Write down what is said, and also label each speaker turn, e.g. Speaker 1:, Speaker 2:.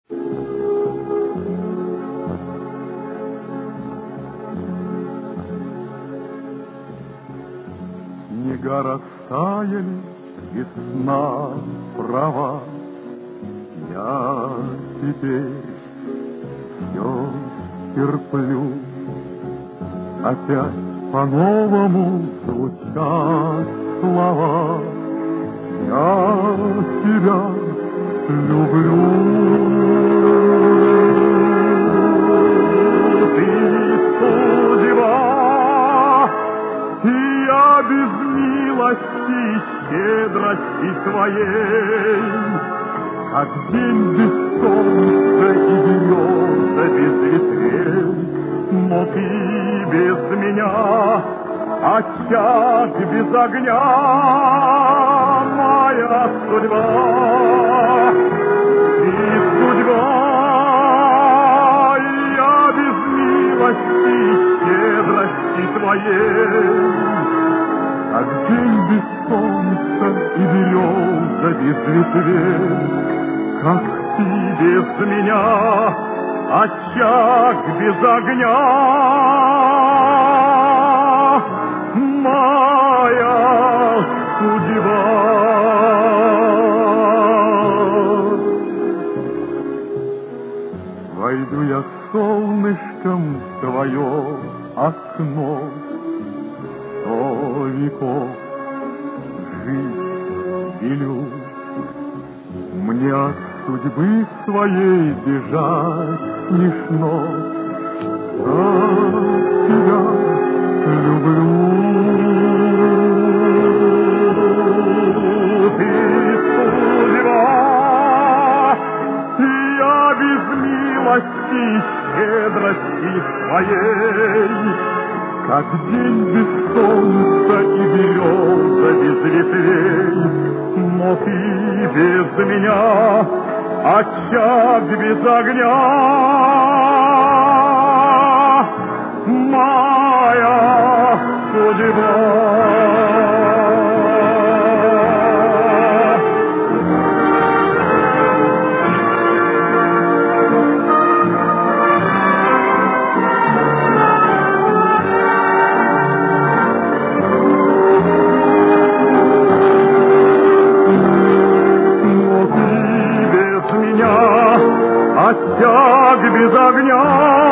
Speaker 1: Снега растаяли, весна права. Я теперь все терплю. Опять по-новому звучат слова. Я тебя люблю. Ты судьба, и я без милости и щедрости твоей, как день без солнца и береза без ветвей. Но ты без меня, очаг без огня, моя судьба. Ты судьба, и я без милости и щедрости твоей, как день без солнца и береза без ветвей, как ты без меня, очаг без огня, моя судьба. Войду я солнышком в твое окно, 100 веков жить велю. Мне от судьбы своей бежать смешно. Я тебя люблю. Ты судьба, и я без милости и щедрости своей, как день без солнца и береза без ветвей. Но ты без меня, очаг без огня, моя судьба. Очаг без огня.